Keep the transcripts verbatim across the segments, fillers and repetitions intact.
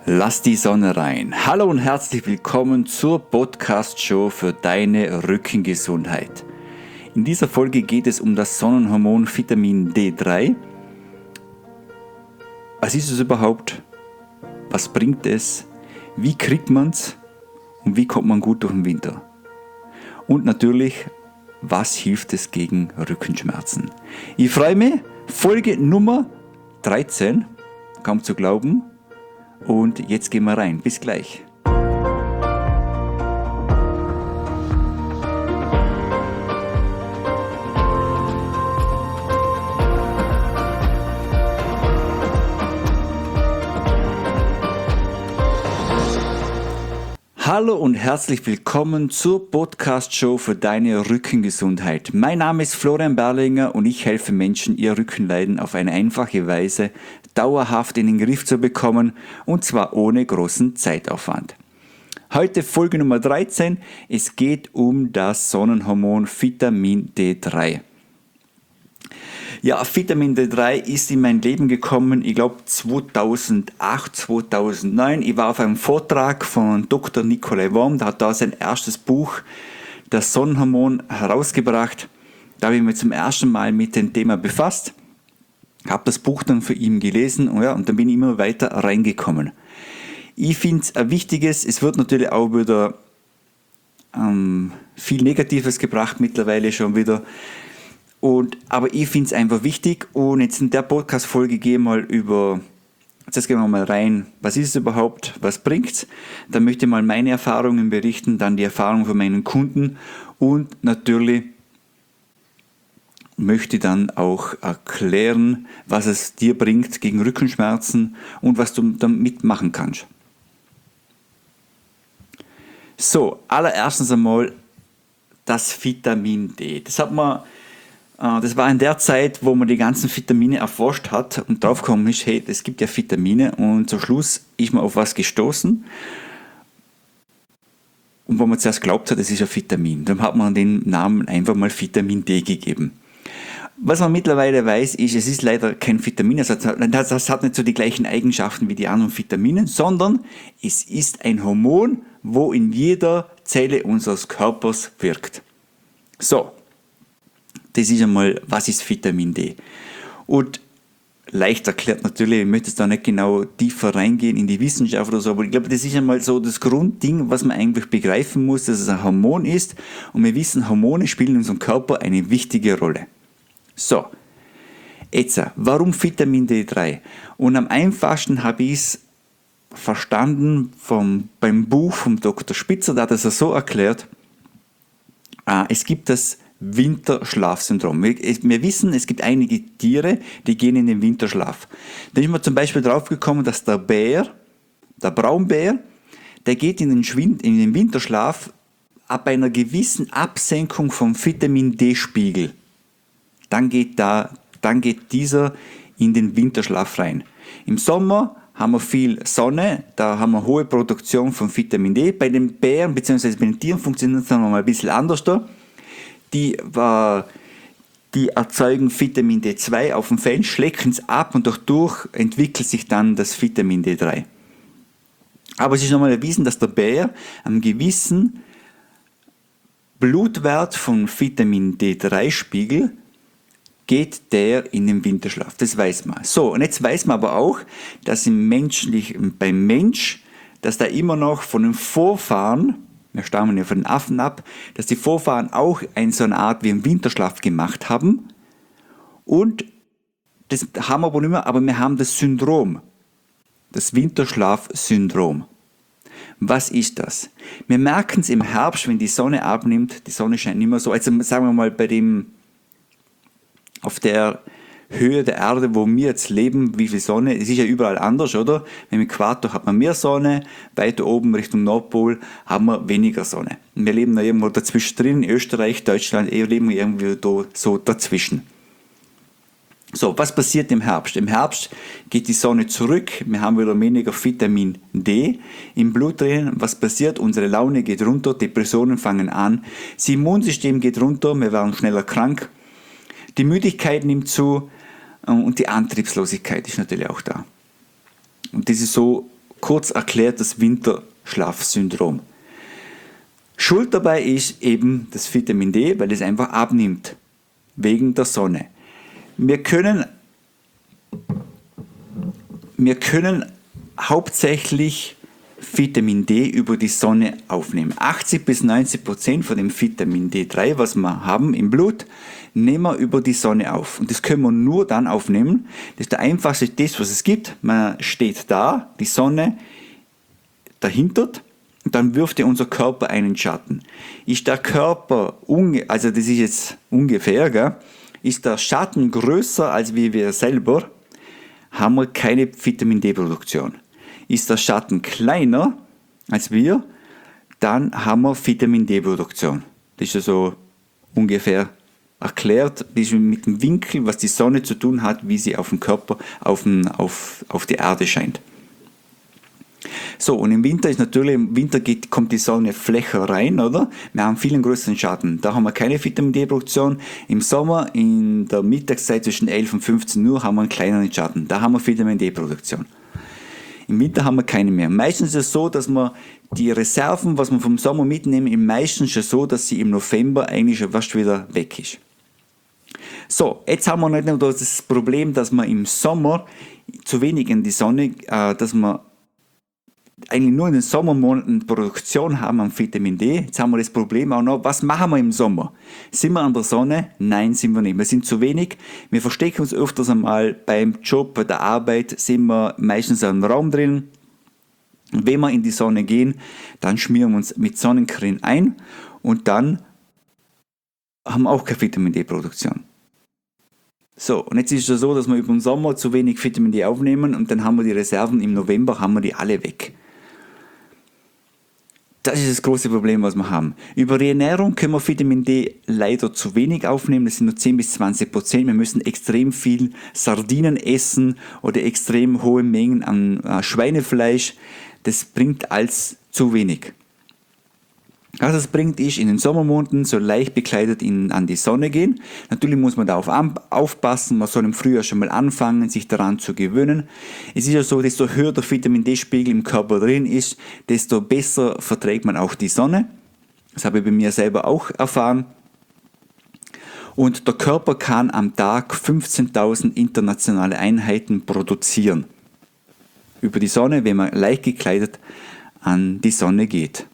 Lass die Sonne rein. Hallo und herzlich willkommen zur Podcast-Show für deine Rückengesundheit. In dieser Folge geht es um das Sonnenhormon Vitamin D drei. Was ist es überhaupt? Was bringt es? Wie kriegt man es? Und wie kommt man gut durch den Winter? Und natürlich, was hilft es gegen Rückenschmerzen? Ich freue mich, Folge Nummer dreizehn, kaum zu glauben. Und jetzt gehen wir rein. Bis gleich. Hallo und herzlich willkommen zur Podcast-Show für deine Rückengesundheit. Mein Name ist Florian Berlinger und ich helfe Menschen, ihr Rückenleiden auf eine einfache Weise dauerhaft in den Griff zu bekommen, und zwar ohne großen Zeitaufwand. Heute Folge Nummer dreizehn. Es geht um das Sonnenhormon Vitamin D drei. Ja, Vitamin D drei ist in mein Leben gekommen, ich glaube zweitausendacht, zweitausendneun. Ich war auf einem Vortrag von Doktor Nikolai Worm, der hat da sein erstes Buch, das Sonnenhormon, herausgebracht. Da habe ich mich zum ersten Mal mit dem Thema befasst, habe das Buch dann für ihn gelesen und, ja, und dann bin ich immer weiter reingekommen. Ich finde es ein wichtiges, es wird natürlich auch wieder ähm, viel Negatives gebracht mittlerweile schon wieder. Und, aber ich finde es einfach wichtig, und jetzt in der Podcast-Folge gehe ich mal über, jetzt gehen wir mal rein, was ist es überhaupt, was bringt es? Dann möchte ich mal meine Erfahrungen berichten, dann die Erfahrungen von meinen Kunden und natürlich möchte ich dann auch erklären, was es dir bringt gegen Rückenschmerzen und was du damit machen kannst. So, allererstens einmal das Vitamin D. Das hat man Das war in der Zeit, wo man die ganzen Vitamine erforscht hat und draufgekommen ist, hey, es gibt ja Vitamine, und zum Schluss ist man auf was gestoßen, und wo man zuerst glaubt hat, es ist ein Vitamin. Dann hat man den Namen einfach mal Vitamin D gegeben. Was man mittlerweile weiß, ist, es ist leider kein Vitamin, das hat, das hat nicht so die gleichen Eigenschaften wie die anderen Vitamine, sondern es ist ein Hormon, wo in jeder Zelle unseres Körpers wirkt. So. Das ist einmal, was ist Vitamin D? Und leicht erklärt natürlich, ich möchte jetzt da nicht genau tiefer reingehen in die Wissenschaft oder so, aber ich glaube, das ist einmal so das Grundding, was man eigentlich begreifen muss, dass es ein Hormon ist, und wir wissen, Hormone spielen in unserem Körper eine wichtige Rolle. So, jetzt, warum Vitamin D drei? Und am einfachsten habe ich es verstanden vom, beim Buch vom Doktor Spitzer, der hat es so erklärt, ah, es gibt das Winterschlafsyndrom. Wir, wir wissen, es gibt einige Tiere, die gehen in den Winterschlaf. Da ist man zum Beispiel drauf gekommen, dass der Bär, der Braunbär, der geht in den, Schwind, in den Winterschlaf ab einer gewissen Absenkung vom Vitamin D-Spiegel. Dann geht, da, dann geht dieser in den Winterschlaf rein. Im Sommer haben wir viel Sonne, da haben wir hohe Produktion von Vitamin D. Bei den Bären bzw. bei den Tieren funktioniert es dann noch mal ein bisschen anders da. Die, äh, die erzeugen Vitamin D zwei auf dem Fell, schlecken es ab, und dadurch entwickelt sich dann das Vitamin D drei. Aber es ist nochmal erwiesen, dass der Bär einen gewissen Blutwert von Vitamin D drei Spiegel geht der in den Winterschlaf. Das weiß man. So, und jetzt weiß man aber auch, dass im menschlichen, beim Mensch, dass da immer noch von den Vorfahren, wir stammen ja von den Affen ab, dass die Vorfahren auch eine so eine Art wie einen Winterschlaf gemacht haben. Und das haben wir aber nicht mehr, aber wir haben das Syndrom, das Winterschlafsyndrom. Was ist das? Wir merken es im Herbst, wenn die Sonne abnimmt, die Sonne scheint nicht mehr so, also sagen wir mal bei dem, auf der Höhe der Erde, wo wir jetzt leben, wie viel Sonne, es ist ja überall anders, oder? Im Äquator hat man mehr Sonne, weiter oben Richtung Nordpol haben wir weniger Sonne. Und wir leben da irgendwo dazwischen drin, in Österreich, Deutschland, eher leben wir irgendwie da, so dazwischen. So, was passiert im Herbst? Im Herbst geht die Sonne zurück, wir haben wieder weniger Vitamin D im Blut drin. Was passiert? Unsere Laune geht runter, Depressionen fangen an, das Immunsystem geht runter, wir werden schneller krank, die Müdigkeit nimmt zu und die Antriebslosigkeit ist natürlich auch da. Und das ist so kurz erklärt das Winterschlafsyndrom. Schuld dabei ist eben das Vitamin D, weil es einfach abnimmt, wegen der Sonne. Wir können, wir können hauptsächlich Vitamin D über die Sonne aufnehmen. achtzig bis neunzig Prozent von dem Vitamin D drei, was wir haben im Blut, nehmen wir über die Sonne auf. Und das können wir nur dann aufnehmen. Das ist der einfachste Test, was es gibt. Man steht da, die Sonne dahinter, und dann wirft ja unser Körper einen Schatten. Ist der Körper, unge- also das ist jetzt ungefähr, gell? Ist der Schatten größer als wie wir selber, haben wir keine Vitamin D-Produktion. Ist der Schatten kleiner als wir, dann haben wir Vitamin D-Produktion. Das ist ja so ungefähr erklärt, das ist mit dem Winkel, was die Sonne zu tun hat, wie sie auf den Körper, auf, den, auf, auf die Erde scheint. So, und im Winter ist natürlich, im Winter geht, kommt die Sonne flächer rein, oder? Wir haben viel größeren Schatten. Da haben wir keine Vitamin D-Produktion. Im Sommer, in der Mittagszeit zwischen elf und fünfzehn Uhr, haben wir einen kleineren Schatten. Da haben wir Vitamin D-Produktion. Im Winter haben wir keine mehr. Meistens ist es so, dass wir die Reserven, was wir vom Sommer mitnehmen, im meisten schon so, dass sie im November eigentlich schon fast wieder weg ist. So, jetzt haben wir nicht nur das Problem, dass wir im Sommer zu wenig in die Sonne, äh, dass wir eigentlich nur in den Sommermonaten Produktion haben an Vitamin D. Jetzt haben wir das Problem auch noch, was machen wir im Sommer? Sind wir an der Sonne? Nein, sind wir nicht. Wir sind zu wenig. Wir verstecken uns öfters einmal beim Job, bei der Arbeit, sind wir meistens in einem Raum drin. Und wenn wir in die Sonne gehen, dann schmieren wir uns mit Sonnencreme ein und dann haben wir auch keine Vitamin D-Produktion. So, und jetzt ist es so, dass wir über den Sommer zu wenig Vitamin D aufnehmen und dann haben wir die Reserven im November, haben wir die alle weg. Das ist das große Problem, was wir haben. Über die Ernährung können wir Vitamin D leider zu wenig aufnehmen, das sind nur zehn bis zwanzig Prozent. Wir müssen extrem viel Sardinen essen oder extrem hohe Mengen an Schweinefleisch. Das bringt als zu wenig. Was das bringt, ist in den Sommermonaten so leicht bekleidet in, an die Sonne gehen. Natürlich muss man darauf aufpassen, man soll im Frühjahr schon mal anfangen, sich daran zu gewöhnen. Es ist ja so, desto höher der Vitamin D-Spiegel im Körper drin ist, desto besser verträgt man auch die Sonne. Das habe ich bei mir selber auch erfahren. Und der Körper kann am Tag fünfzehntausend internationale Einheiten produzieren. Über die Sonne, wenn man leicht gekleidet an die Sonne geht.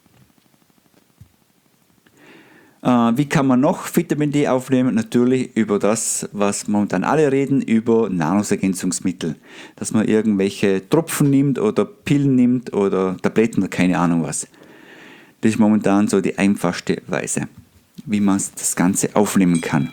Wie kann man noch Vitamin D aufnehmen? Natürlich über das, was momentan alle reden, über Nahrungsergänzungsmittel. Dass man irgendwelche Tropfen nimmt oder Pillen nimmt oder Tabletten oder keine Ahnung was. Das ist momentan so die einfachste Weise, wie man das Ganze aufnehmen kann.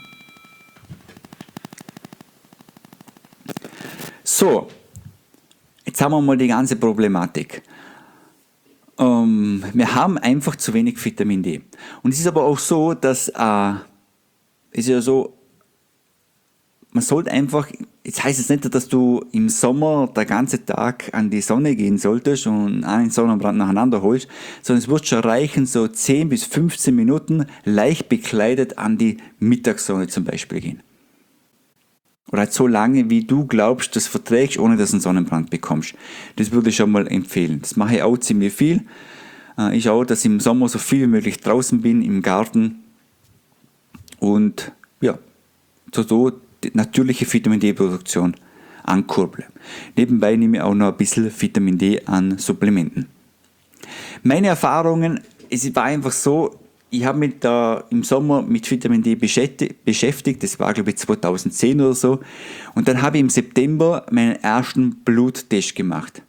So, jetzt haben wir mal die ganze Problematik. Um, wir haben einfach zu wenig Vitamin D. Und es ist aber auch so, dass äh, es ist ja so, man sollte einfach, jetzt heißt es nicht, dass du im Sommer den ganzen Tag an die Sonne gehen solltest und einen Sonnenbrand nacheinander holst, sondern es wird schon reichen, so zehn bis fünfzehn Minuten leicht bekleidet an die Mittagssonne zum Beispiel gehen. Oder halt so lange, wie du glaubst, das verträgst, ohne dass du einen Sonnenbrand bekommst. Das würde ich schon mal empfehlen. Das mache ich auch ziemlich viel. Ich schaue, dass ich im Sommer so viel wie möglich draußen bin, im Garten. Und ja, so, so die natürliche Vitamin D-Produktion ankurbeln. Nebenbei nehme ich auch noch ein bisschen Vitamin D an Supplementen. Meine Erfahrungen, es war einfach so, ich habe mich da im Sommer mit Vitamin D beschäftigt, das war glaube ich zweitausendzehn oder so, und dann habe ich im September meinen ersten Bluttest gemacht.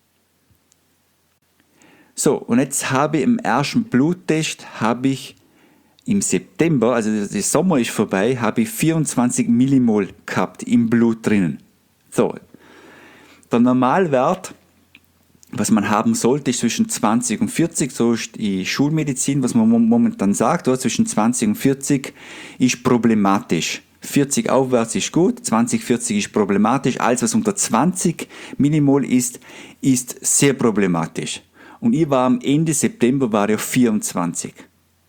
So, und jetzt habe ich im ersten Bluttest, habe ich im September, also der Sommer ist vorbei, habe ich vierundzwanzig Millimol gehabt im Blut drinnen. So, der Normalwert, was man haben sollte, ist zwischen zwanzig und vierzig, so ist die Schulmedizin, was man momentan sagt, oder? Zwischen zwanzig und vierzig ist problematisch. vierzig aufwärts ist gut, zwanzig, vierzig ist problematisch, alles was unter zwanzig Millimol ist, ist sehr problematisch. Und ich war am Ende September war ich auf vierundzwanzig.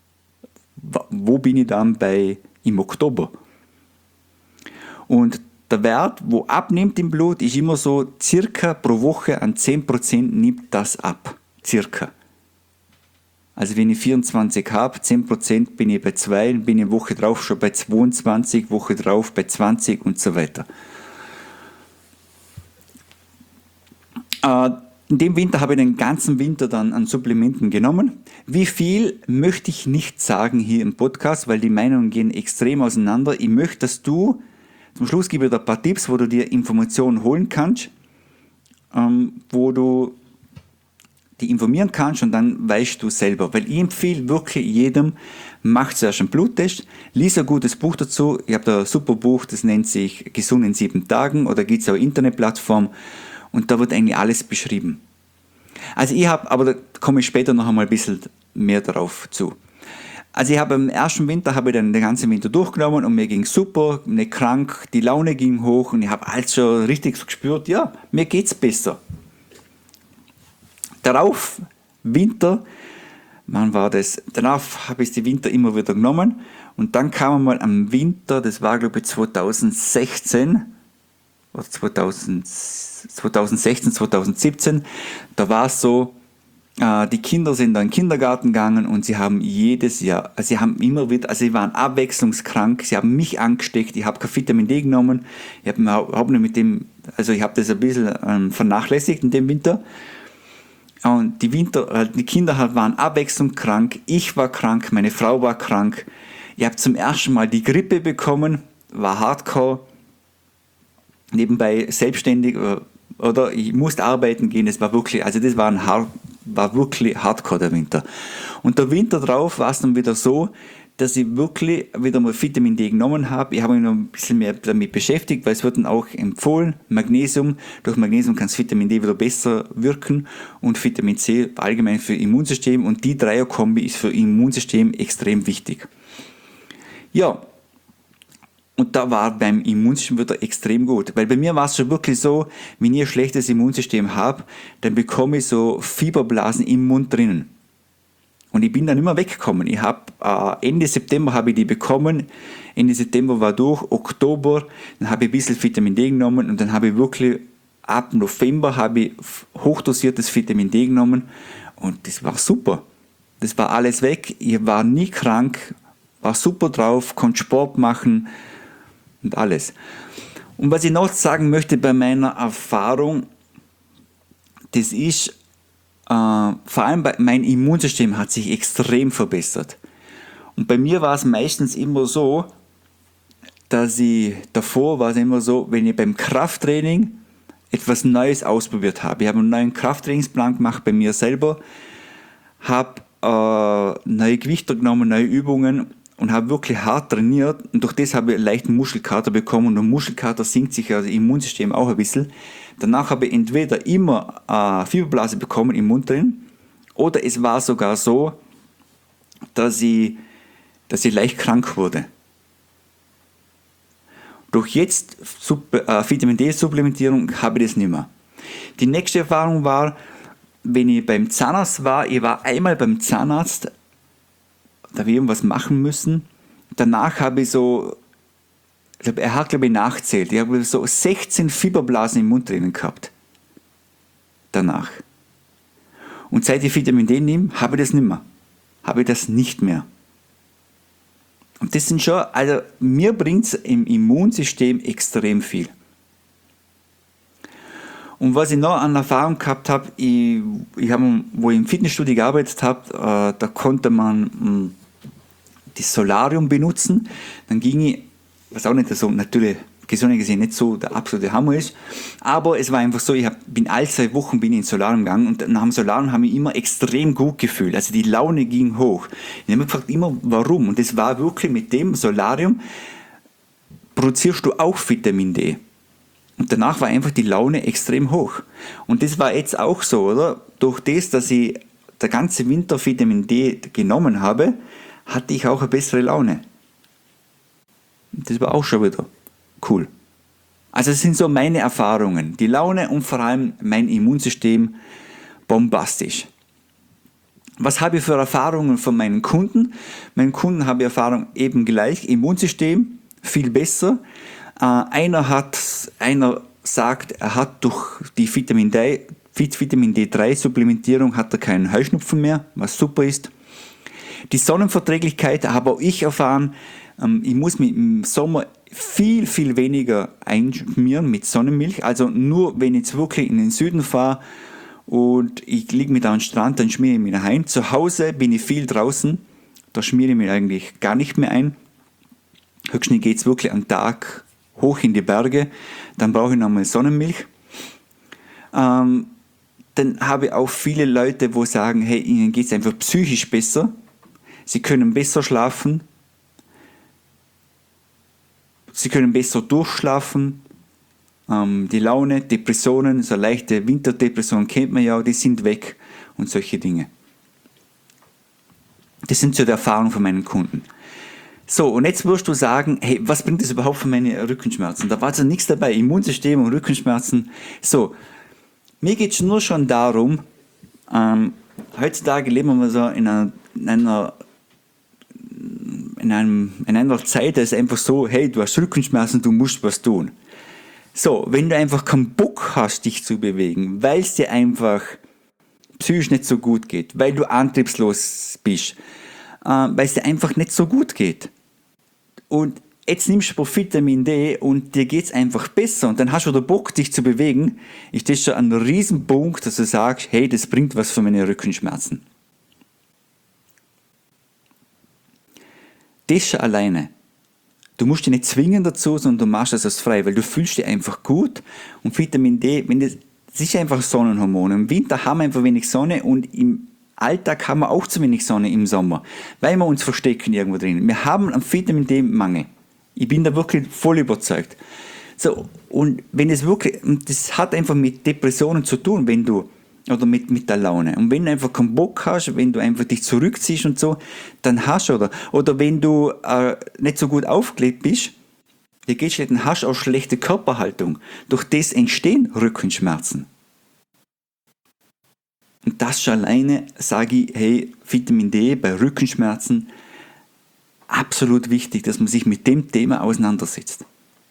Wo bin ich dann bei im Oktober? Und der Wert, wo abnimmt im Blut, ist immer so, circa pro Woche an zehn Prozent nimmt das ab. Circa. Also wenn ich vierundzwanzig habe, zehn Prozent bin ich bei zwei, bin ich eine Woche drauf schon bei zweiundzwanzig, Woche drauf bei zwanzig und so weiter. Äh, in dem Winter habe ich den ganzen Winter dann an Supplementen genommen. Wie viel möchte ich nicht sagen hier im Podcast, weil die Meinungen gehen extrem auseinander. Ich möchte, dass du, zum Schluss gebe ich dir ein paar Tipps, wo du dir Informationen holen kannst, ähm, wo du die informieren kannst und dann weißt du selber. Weil ich empfehle wirklich jedem, mach zuerst einen Bluttest, lies ein gutes Buch dazu. Ich habe da ein super Buch, das nennt sich Gesund in sieben Tagen oder gibt es auch eine Internetplattform und da wird eigentlich alles beschrieben. Also ich habe, aber da komme ich später noch einmal ein bisschen mehr darauf zu. Also ich habe im ersten Winter, habe ich dann den ganzen Winter durchgenommen und mir ging super, nicht krank, die Laune ging hoch und ich habe alles schon richtig so gespürt, ja, mir geht's besser. Darauf, Winter, wann war das? Danach habe ich die Winter immer wieder genommen und dann kam mal am Winter, das war glaube ich zweitausendsechzehn oder zweitausend, zweitausendsechzehn, zweitausendsiebzehn, da war es so, äh, die Kinder sind dann in den Kindergarten gegangen und sie haben jedes Jahr, also sie haben immer wieder, also sie waren abwechslungskrank, sie haben mich angesteckt, ich habe kein Vitamin D genommen, ich habe überhaupt nicht mit dem, also ich habe das ein bisschen ähm, vernachlässigt in dem Winter. Und die, Winter, die Kinder waren abwechselnd krank, ich war krank, meine Frau war krank. Ich habe zum ersten Mal die Grippe bekommen, war hardcore, nebenbei selbstständig oder ich musste arbeiten gehen, das war wirklich, also das war, ein hard, war wirklich hardcore der Winter. Und der Winter drauf war es dann wieder so, dass ich wirklich wieder mal Vitamin D genommen habe. Ich habe mich noch ein bisschen mehr damit beschäftigt, weil es wird dann auch empfohlen, Magnesium. Durch Magnesium kann das Vitamin D wieder besser wirken und Vitamin C allgemein für Immunsystem und die Dreierkombi ist für Immunsystem extrem wichtig. Ja, und da war beim Immunsystem wieder extrem gut, weil bei mir war es schon wirklich so, wenn ich ein schlechtes Immunsystem habe, dann bekomme ich so Fieberblasen im Mund drinnen. Und ich bin dann immer weggekommen. Ich habe äh, Ende September habe ich die bekommen. Ende September war durch, Oktober, dann habe ich ein bisschen Vitamin D genommen und dann habe ich wirklich ab November habe ich hochdosiertes Vitamin D genommen und das war super. Das war alles weg. Ich war nie krank, war super drauf, konnte Sport machen und alles. Und was ich noch sagen möchte bei meiner Erfahrung, das ist, Uh, vor allem bei, mein Immunsystem hat sich extrem verbessert. Und bei mir war es meistens immer so, dass ich, davor war es immer so, wenn ich beim Krafttraining etwas Neues ausprobiert habe. Ich habe einen neuen Krafttrainingsplan gemacht bei mir selber, habe uh, neue Gewichte genommen, neue Übungen und habe wirklich hart trainiert und durch das habe ich einen leichten Muskelkater bekommen und der Muskelkater sinkt sich also im Immunsystem auch ein bisschen. Danach habe ich entweder immer eine Fieberblase bekommen im Mund drin oder es war sogar so, dass ich, dass ich leicht krank wurde. Durch jetzt äh, Vitamin D-Supplementierung habe ich das nicht mehr. Die nächste Erfahrung war, wenn ich beim Zahnarzt war, ich war einmal beim Zahnarzt, da habe ich irgendwas machen müssen. Danach habe ich so, er hat glaube ich nachzählt, ich habe so sechzehn Fieberblasen im Mund drinnen gehabt. Danach. Und seit ich Vitamin D nehme, habe ich das nicht mehr. Habe ich das nicht mehr. Und das sind schon, also mir bringt es im Immunsystem extrem viel. Und was ich noch an Erfahrung gehabt habe, ich, ich hab, wo ich im Fitnessstudio gearbeitet habe, äh, da konnte man mh, das Solarium benutzen. Dann ging ich, was auch nicht so, natürlich gesund gesehen nicht so der absolute Hammer ist, aber es war einfach so, ich hab, bin alle zwei Wochen bin ich ins Solarium gegangen und nach dem Solarium habe ich mich immer extrem gut gefühlt, also die Laune ging hoch. Ich habe mich gefragt immer, warum? Und das war wirklich mit dem Solarium, produzierst du auch Vitamin D. Und danach war einfach die Laune extrem hoch. Und das war jetzt auch so, oder? Durch das, dass ich der ganze Winter Vitamin D genommen habe, hatte ich auch eine bessere Laune. Das war auch schon wieder cool. Also das sind so meine Erfahrungen. Die Laune und vor allem mein Immunsystem bombastisch. Was habe ich für Erfahrungen von meinen Kunden? Meinen Kunden habe ich Erfahrung eben gleich. Immunsystem viel besser. Äh, einer, hat, einer sagt, er hat durch die Vitamin D, Vitamin D drei Supplementierung hat er keinen Heuschnupfen mehr, was super ist. Die Sonnenverträglichkeit habe auch ich erfahren. Ähm, ich muss mich im Sommer viel, viel weniger einschmieren mit Sonnenmilch. Also nur, wenn ich jetzt wirklich in den Süden fahre und ich liege mit am Strand, dann schmiere ich mich ein. Zu Hause bin ich viel draußen, da schmiere ich mich eigentlich gar nicht mehr ein. Höchstens geht es wirklich am Tag hoch in die Berge, dann brauche ich nochmal Sonnenmilch. Ähm, dann habe ich auch viele Leute, wo sagen, hey, ihnen geht es einfach psychisch besser, sie können besser schlafen, sie können besser durchschlafen, ähm, die Laune, Depressionen, so leichte Winterdepressionen kennt man ja, die sind weg und solche Dinge. Das sind so die Erfahrungen von meinen Kunden. So, und jetzt wirst du sagen, hey, was bringt das überhaupt für meine Rückenschmerzen? Da war also nichts dabei, Immunsystem und Rückenschmerzen. So, mir geht es nur schon darum, ähm, heutzutage leben wir so in einer, in einer, in einem, in einer Zeit, da ist einfach so, hey, du hast Rückenschmerzen, du musst was tun. So, wenn du einfach keinen Bock hast, dich zu bewegen, weil es dir einfach psychisch nicht so gut geht, weil du antriebslos bist, äh, weil es dir einfach nicht so gut geht. Und jetzt nimmst du Vitamin D und dir geht es einfach besser und dann hast du wieder Bock, dich zu bewegen, ist das schon ein Riesenpunkt, dass du sagst, hey, das bringt was für meine Rückenschmerzen. Das schon alleine. Du musst dich nicht zwingen dazu, sondern du machst das aus frei, weil du fühlst dich einfach gut und Vitamin D, wenn das, das ist einfach Sonnenhormon. Im Winter haben wir einfach wenig Sonne und im Alltag haben wir auch zu wenig Sonne im Sommer, weil wir uns verstecken irgendwo drin. Wir haben einen Vitamin D-Mangel. Ich bin da wirklich voll überzeugt. So, und wenn es wirklich, das hat einfach mit Depressionen zu tun, wenn du, oder mit, mit der Laune. Und wenn du einfach keinen Bock hast, wenn du einfach dich zurückziehst und so, dann hast du, oder, oder wenn du äh, nicht so gut aufgelegt bist, dir geht's schlecht, dann hast du auch schlechte Körperhaltung. Durch das entstehen Rückenschmerzen. Und das schon alleine sage ich, hey, Vitamin D bei Rückenschmerzen, absolut wichtig, dass man sich mit dem Thema auseinandersetzt.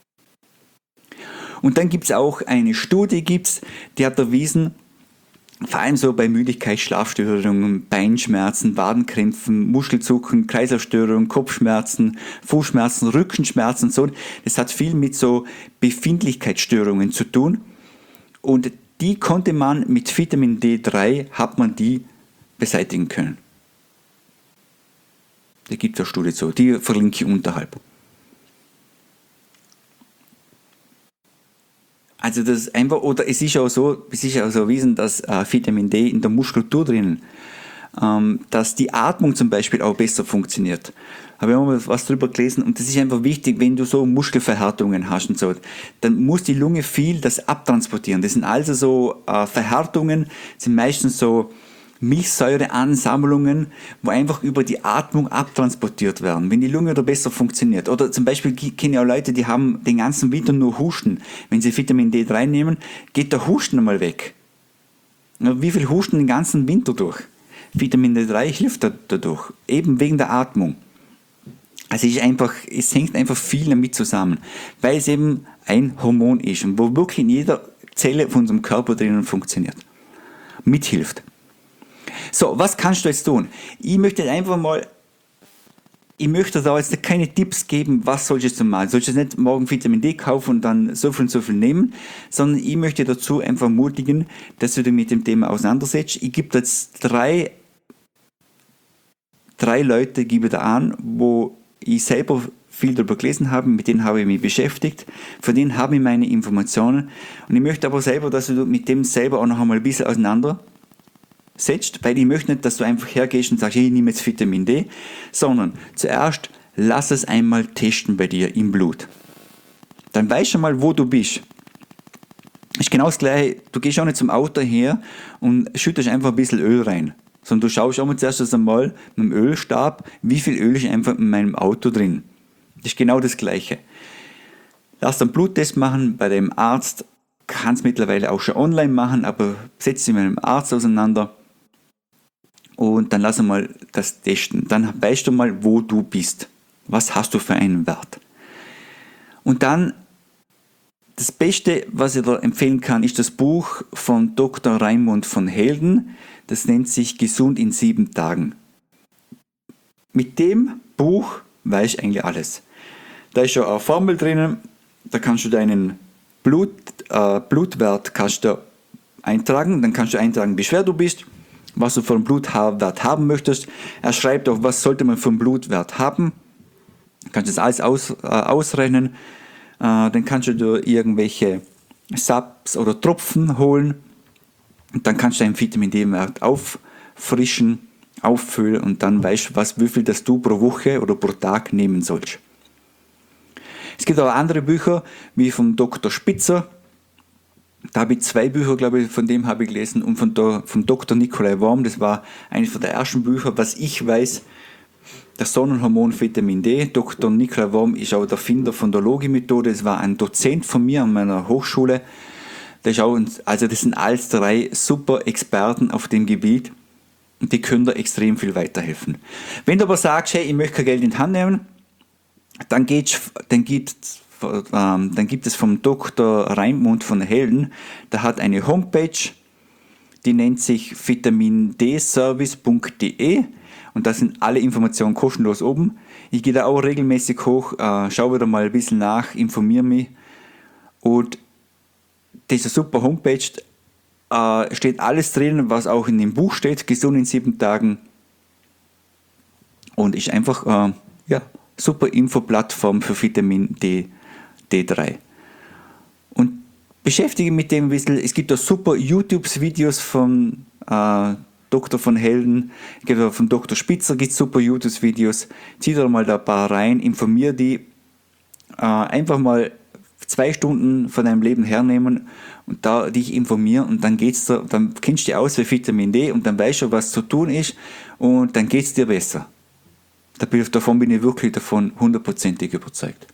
Und dann gibt es auch eine Studie, gibt's, die hat erwiesen, vor allem so bei Müdigkeit, Schlafstörungen, Beinschmerzen, Wadenkrämpfen, Muskelzucken, Kreislaufstörungen, Kopfschmerzen, Fußschmerzen, Rückenschmerzen und so, das hat viel mit so Befindlichkeitsstörungen zu tun. Und die konnte man mit Vitamin D drei, hat man die beseitigen können. Da gibt es eine Studie zu, die verlinke ich unterhalb. Also das ist einfach, oder es ist auch so, es ist auch so erwiesen, dass äh, Vitamin D in der Muskulatur drinnen, ähm, dass die Atmung zum Beispiel auch besser funktioniert. Habe ich auch mal was drüber gelesen und das ist einfach wichtig, wenn du so Muskelverhärtungen hast und so, dann muss die Lunge viel das abtransportieren. Das sind also so äh, Verhärtungen, sind meistens so Milchsäureansammlungen, wo einfach über die Atmung abtransportiert werden, wenn die Lunge da besser funktioniert. Oder zum Beispiel kenne ich auch Leute, die haben den ganzen Winter nur Husten. Wenn sie Vitamin D drei nehmen, geht der Husten einmal weg. Wie viel husten den ganzen Winter durch? Vitamin D drei hilft dadurch, eben wegen der Atmung. Also es, ist einfach, es hängt einfach viel damit zusammen, weil es eben ein Hormon ist und wo wirklich in jeder Zelle von unserem Körper drinnen funktioniert. Mithilft. So, was kannst du jetzt tun? Ich möchte einfach mal, ich möchte da jetzt keine Tipps geben, was sollst du jetzt machen. Sollst du jetzt nicht morgen Vitamin D kaufen und dann so viel und so viel nehmen, sondern ich möchte dazu einfach ermutigen, dass du dich mit dem Thema auseinandersetzt. Ich gebe jetzt drei, drei Leute, gebe da an, wo ich selber viel darüber gelesen habe, mit denen habe ich mich beschäftigt, von denen habe ich meine Informationen und ich möchte aber selber, dass du mit dem selber auch noch einmal ein bisschen auseinandersetzt, weil ich möchte nicht, dass du einfach hergehst und sagst, hey, ich nehme jetzt Vitamin D, sondern zuerst lass es einmal testen bei dir im Blut. Dann weißt du mal, wo du bist. Ist genau das Gleiche, du gehst auch nicht zum Auto her und schüttest einfach ein bisschen Öl rein, sondern du schaust auch mal zuerst einmal mit dem Ölstab, wie viel Öl ist einfach in meinem Auto drin. Das ist genau das Gleiche. Lass einen Bluttest machen bei deinem Arzt, kannst mittlerweile auch schon online machen, aber setz dich mit einem Arzt auseinander und dann lass mal das testen. Dann weißt du mal, wo du bist. Was hast du für einen Wert? Und dann Das Beste, was ich da empfehlen kann, ist das Buch von Doktor Raimund von Helden. Das nennt sich Gesund in sieben Tagen. Mit dem Buch weiß ich eigentlich alles. Da ist schon eine Formel drinnen, da kannst du deinen Blut, äh, Blutwert kannst du eintragen, dann kannst du eintragen, wie schwer du bist, was du für einen Blutwert haben möchtest. Er schreibt auch, was sollte man für einen Blutwert haben. Du kannst das alles aus, äh, ausrechnen. Äh, dann kannst du dir irgendwelche Subs oder Tropfen holen. Und dann kannst du deinen Vitamin D-Wert auffrischen, auffüllen und dann weißt du, was, wie viel das du pro Woche oder pro Tag nehmen sollst. Es gibt auch andere Bücher, wie vom Doktor Spitzer. Da habe ich zwei Bücher, glaube ich, von dem habe ich gelesen und von der, vom Doktor Nikolai Worm. Das war eines der ersten Bücher, was ich weiß, das Sonnenhormon Vitamin D. Doktor Nikolai Worm ist auch der Erfinder von der Logi-Methode. Das war ein Dozent von mir an meiner Hochschule. Das ist auch, also das sind alles drei super Experten auf dem Gebiet und die können dir extrem viel weiterhelfen. Wenn du aber sagst, hey, ich möchte kein Geld in die Hand nehmen, dann, geht's, dann, gibt's, ähm, dann gibt es vom Doktor Raimund von Helden, der hat eine Homepage, die nennt sich vitamin d service punkt de und da sind alle Informationen kostenlos oben. Ich gehe da auch regelmäßig hoch, äh, schaue wieder mal ein bisschen nach, informiere mich und das ist eine super Homepage, äh, steht alles drin, was auch in dem Buch steht, Gesund in sieben Tagen und ist einfach, äh, ja, super Infoplattform für Vitamin D, D drei. Und beschäftige mich mit dem ein bisschen. Es gibt auch super YouTube-Videos von äh, Doktor von Helden, es gibt auch von Doktor Spitzer gibt super YouTube-Videos. Zieh da mal da ein paar rein, informiere die. Äh, einfach mal zwei Stunden von deinem Leben hernehmen und da dich informieren und dann geht's dir, dann kennst du dich aus für Vitamin D und dann weißt du, was zu tun ist und dann geht es dir besser. Davon bin ich wirklich davon hundertprozentig überzeugt.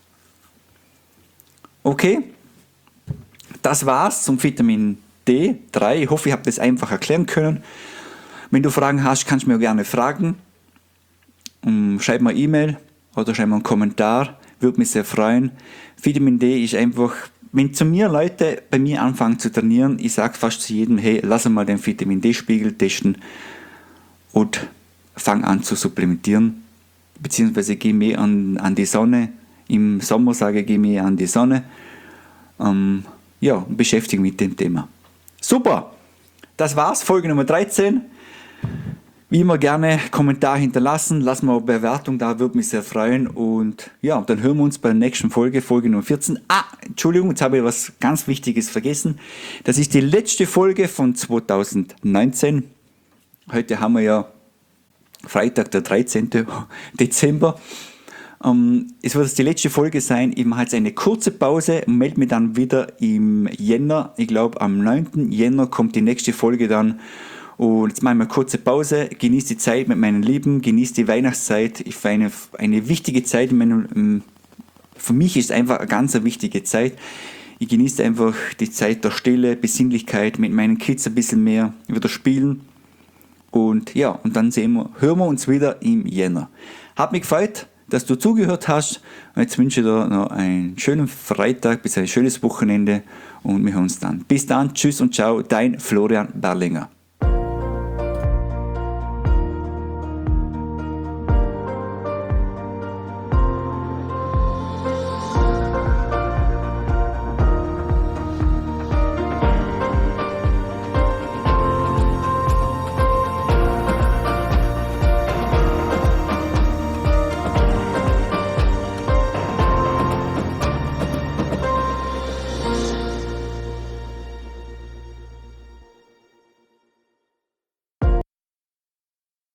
Okay, das war's zum Vitamin D drei. Ich hoffe, ich habe das einfach erklären können. Wenn du Fragen hast, kannst du mir gerne fragen. Schreib mir eine E-Mail oder schreib mir einen Kommentar. Würde mich sehr freuen. Vitamin D ist einfach, wenn zu mir Leute bei mir anfangen zu trainieren, ich sage fast zu jedem, hey, lass mal den Vitamin D-Spiegel testen und fang an zu supplementieren. Beziehungsweise geh mehr an, an die Sonne. Im Sommer sage ich, geh mehr an die Sonne. Ähm, ja, und beschäftige mich mit dem Thema. Super, das war's, Folge Nummer dreizehn. Wie immer gerne Kommentar hinterlassen, lass mal eine Bewertung da, würde mich sehr freuen. Und ja, dann hören wir uns bei der nächsten Folge, Folge Nummer vierzehn. Ah, Entschuldigung, jetzt habe ich was ganz Wichtiges vergessen. Das ist die letzte Folge von zweitausendneunzehn. Heute haben wir ja Freitag, der dreizehnten Dezember. Ähm, es wird jetzt die letzte Folge sein. Ich mache jetzt eine kurze Pause und melde mich dann wieder im Jänner. Ich glaube, am neunten Jänner kommt die nächste Folge dann. Und jetzt mache ich mal eine kurze Pause, genieße die Zeit mit meinen Lieben, genieße die Weihnachtszeit. Ich finde eine, eine wichtige Zeit. In meinem, für mich ist es einfach eine ganz wichtige Zeit. Ich genieße einfach die Zeit der Stille, Besinnlichkeit, mit meinen Kids ein bisschen mehr wieder spielen. Und ja, und dann sehen wir, hören wir uns wieder im Jänner. Hat mich gefreut, dass du zugehört hast. Und jetzt wünsche ich dir noch einen schönen Freitag bis ein schönes Wochenende und wir hören uns dann. Bis dann, tschüss und ciao, dein Florian Berlinger.